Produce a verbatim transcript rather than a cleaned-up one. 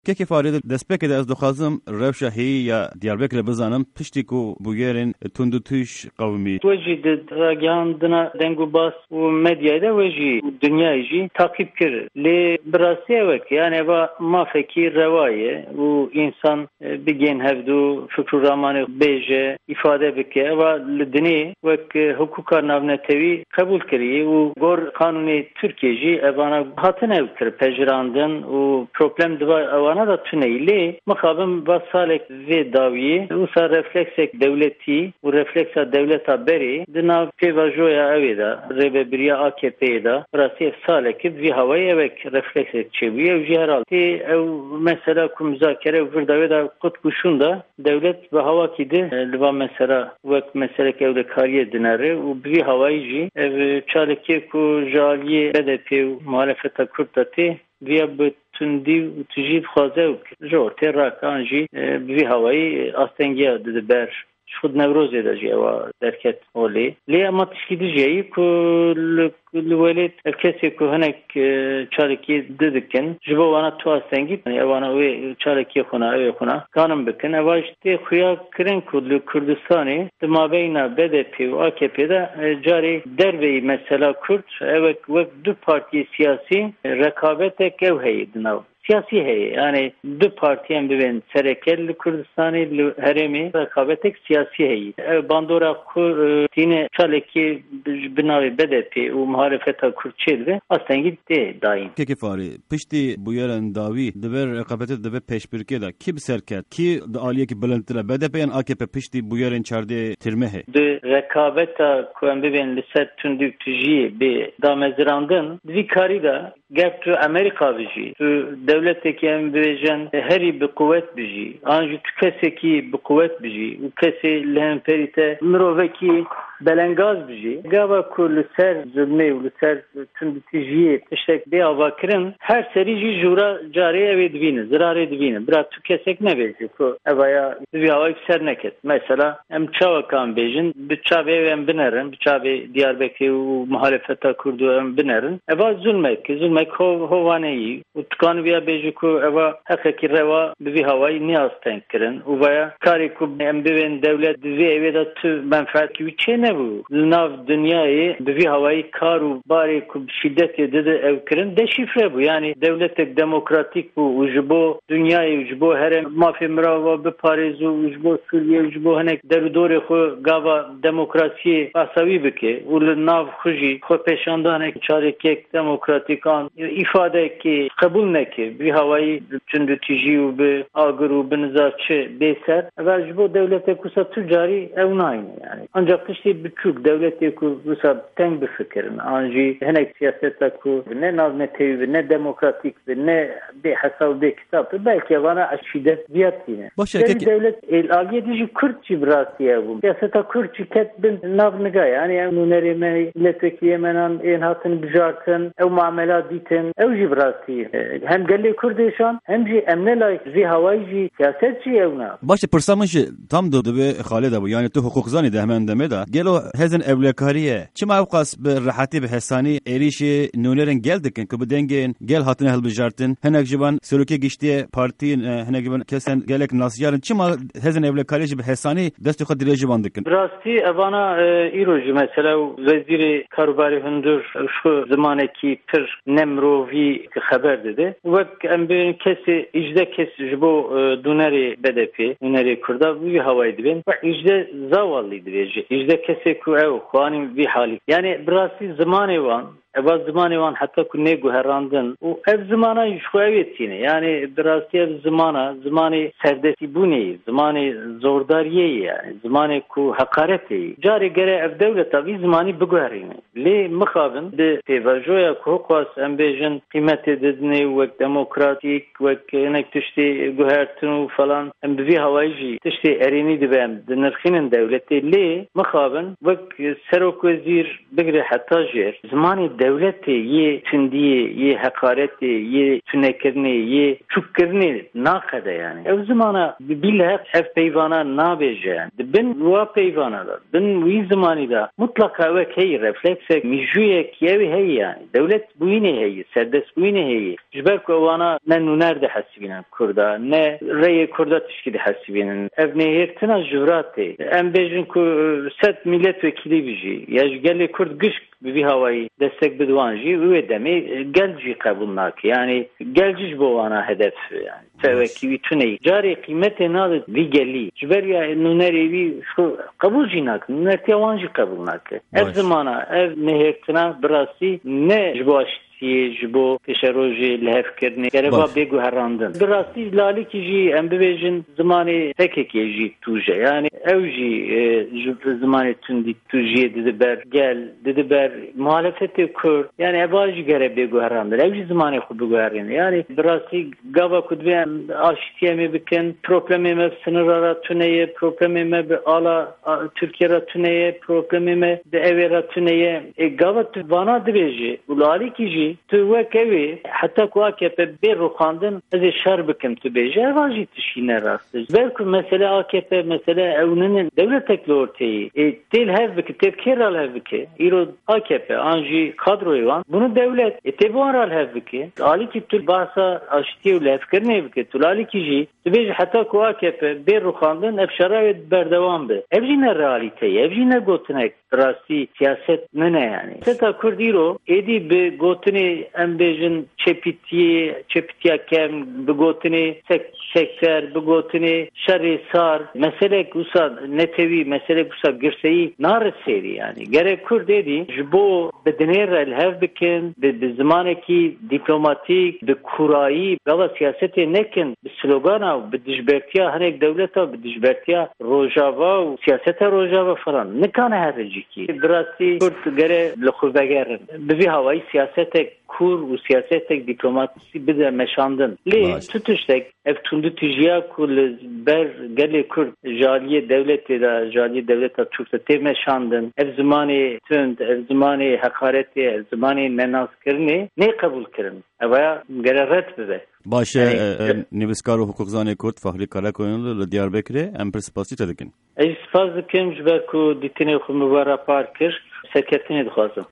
Keki farede despeke de az doxazım revşahi ya Diyarbakır bizanım piştiku bu yerin tundutuş kavmi. Veci de ragandına dengu bas u medyada veci dünyayı takip kir. Le brasiye vek yani va mafeki revaye u insan bir gen hevdu fikru ramanı beje ifade bike va ledini vek hukuka navnetevi kabul kiri u gor kanuni Türkiye'ci evana hatın evkir pejrandın u problem deva evana da tüneyli makabım vasalek ve daviye usa refleksek devleti u refleksa devlet haberi dina pevajoya evida rebe biriya A K P'da brasiye salek vi havayı evek refleksek çeviye u ciheralti ev mesela ku müzakere virda da kutkuşunda devlet ve hava kidi liva mesela vek meselek evde kariye dinarı u vi havayı ev çaleki ku jaliye B D P muhalefeta kurtati via betundi tujid khaze jo terrakanji bi havayı astengiya de ber şud nevroz edeceği va derket oli le ama tişkidiceyi ku lvelet kesi ku hanek çaleki dedikken jibo wana tu astengi wana ve çaleki khuna ve khuna kanım bikin avajte khuya kren ku Kurdistani mabeyna B D P ve A K P'de cari derveyi mesela Kürt evet ve du parti siyasi rekabetek ev heyidinav siyasi heye yani du partiyen biven serekel Kürdistan'ı heremi rekabetek siyasi heye bandora kur tine çaleki binavi B D P u muhalefeta Kürtçelve aslında gitti daim. Keki fari pişti bu yerin davi dever rekabete deve peşbirke da kim serket ki aliye ki belentire B D P'yen A K P pişti bu yerin çarde tirmehe. De rekabeta kuan biven liset tündük tüjiye be damezrandın vikari da geptu Amerika biji devletteki embejen heri bir kuvvet biji anju tükeseki bir kuvvet biji ukesi lehemperite miroveki belengaz biji gava kul ser zulme u ser tündütijiye teşek bir avakirin her serici jura cariye ve dvine zirare dvine biraz tükesek ne beji ku evaya bir hava yükser neket mesela em çavakan bejin bir çave ve binerin bir çave Diyarbakır muhalefeta kurdu em binerin eva zulmek zulmek hovaneyi utkan via beji ku eva hakiki reva bir havayı niyaz tenkirin uvaya kari ku em biven devlet vi eveda tu menfaat ki çene bu nav dünyayı bir havayı karu bari ku şiddet dedi evkirin deşifre bu yani devletek demokratik bu ujubo dünyayı ujubo her mafi mrava bir Paris ujubo Suriye ujubo hanek derudore ku gava demokrasi asavi bike ul nav khuji ku peşandan çarekek demokratik an ifade ki kabul ne ki bir havayı tündütücü u be agru benzaçı beser ve bu devlete kusa tücari evnayın yani ancak işte bir Türk devleti kusa ten bir fikrin anji henek siyasete ku ne nazmetevi ne demokratik ne bir hasal bir kitap belki bana aşidet diyatine devlet el agedici Kürt cibrasiye bu siyasete Kürt ket bin navnıga yani nunerime milletvekili yemenan en hatın bijartın ev muamela ditin ev cibrasiye hem gelli Kürdistan hem ji emne layık zi havayı siyasetçi evna başta pırsamış tam da ve Halide bu yani tu hukukzani de hemen deme da gelo hezen evlekariye çima avqas bir rahati bir hesani erişi nunerin geldik ki bu dengen gel hatın hel bijartın henek jiban sürüke geçtiği parti henek jiban kesen gelek nasyarın çima hezen evlekariye bir hesani destu kadire jibandık brasti evana iroji mesela veziri karubari hundur şu zamaneki pir nemrovi haber dedi ve emberin kesi icde kesi jibo duneri B D P duneri kurda bir havaydı ben ve icde zavallıydı veji icde kesi ku ev kuanim bir hali yani brasti zamanı van Eva zamanı hatta kunne guherandın. O ev zamana işkuvetine yani biraz ev zamana zamanı serdesi bu ne? Zamanı zordariye yani zamanı ku hakareti. Cari gere ev devlet tabi zamanı buguherine. Le mukabın de tevajoya ku hukwas embejin kıymet edildiğine ve demokratik ve enek tüşti guhertinu falan em bir havayıcı tüşti erini de ben denirkinin devleti le mukabın ve serok vezir bigre hatta jer zamanı devleti ye tündiye ye hakareti ye tünekirni ye çukkirni nakade yani. Ev zamana billah ev peyvana nabeje yani. Ben ruha peyvana da. Ben bu zamanı da mutlaka ve key refleksek mijuye kiyevi hey yani. Devlet bu yine hey. Serbest bu yine hey. Jber kovana ne nuner de hasibinen kurda ne reye kurda tişkide hasibinen. Ev nehirtina jurate. Em bejin ku set milletvekili biji. Ya gelle kurd güç bir havayı destek bedvanji üye demi gelci kabul nak. Yani gelciş bu ana hedef yani. Tevekki tüney. Cari kıymeti nadı vi gelli. Jber ya nuneri vi şu kabul jinak. Nuner tevanji kabul nak. Ev zamana ev nehirtina brasi ne jbaş jibo peşeroji lehfkirni gereva begu herandın. Birasi lali ki ji em bibêjin zimanê hekekê jî tûje. Yani ew jî zimanê tundî tûjiyê didiber gel didiber muhalefetê Kurd. Yani eva jî gere begu herandın. Ew jî zimanê xwe biguherîn. Yani birasî gava ku divê em aşîtiye me bikin problemê me sınır ra tuneye problemê me bi ala Türkiye ra tuneye problemê me di evê ra tuneye gava tu vana dibêjî û lalî ki jî tu vekevî heta ku A K P bê ruxandin ez ê şer bikim tu bêje ev jî tişîne rast. Belku mesele A K P mesele ewninin devletek li ortayî têl hev bike têv kê ral hev bike îro A K P an jî kadroyê wan bunu devlet e têv wan ral hev bike alî ki tu bahsa aştiyê û levkirinê bike tu alî ki jî tu bêje heta ku A K P bê ruxandin ev şerayê berdewam be ev jî ne realîteyê ev jî ne gotinek rastî siyaset ne ne yani. Seta Kurd îro êdî bi gotinê em bêjin çepitiye çepitiya kem bi gotinê sekser bi gotinê şerê sar meselek wisa netewî meselek wisa girseyî narisêrî yani. Gerek Kurd êdî ji bo bi dinê re hev bikin bi zimanekî dîplomatîk bi kurayî gava siyasetê nekin bi slogana û bi dijbertiya hinek devleta bi dijbertiya rojava û siyaseta rojava falan nikane hericikî. Birastî Kurd gere li xwe vegerin. Bi vî havayî siyasetek kur û siyasetek dîplomasî bide meşandin. Lê tu tiştek ev tundu tijiya ku li ber gelê Kurd jaliyê devletê de jaliyê devleta Türk de tê meşandin. Ev zimanê tund, ev zimanê hekaretê, ev zimanê nenazkirinê nê qebul kirin. Evaya gere red bibe. Baş e, nivîskar û hukukzanê Kurd Fahrî Karakoyunlu li Diyarbekirê em pir spasî te dikin. Ez spas dikim ji ber ku dîtinê xwe min were par kir serketinê dixwazim.